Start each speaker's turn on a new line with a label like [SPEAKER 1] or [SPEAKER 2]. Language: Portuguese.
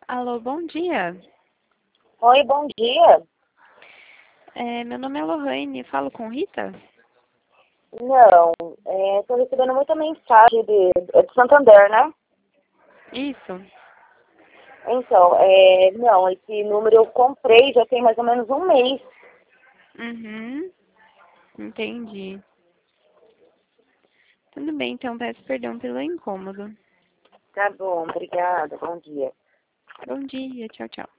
[SPEAKER 1] Alô, bom dia.
[SPEAKER 2] Oi, bom dia.
[SPEAKER 1] Meu nome é Lohane, falo com Rita?
[SPEAKER 2] Não, estou recebendo muita mensagem de Santander, né?
[SPEAKER 1] Isso.
[SPEAKER 2] Então, não, esse número eu comprei já tem mais ou menos um mês.
[SPEAKER 1] Uhum, entendi. Tudo bem, então peço perdão pelo incômodo.
[SPEAKER 2] Tá bom, obrigada, bom dia.
[SPEAKER 1] Bom dia, tchau, tchau.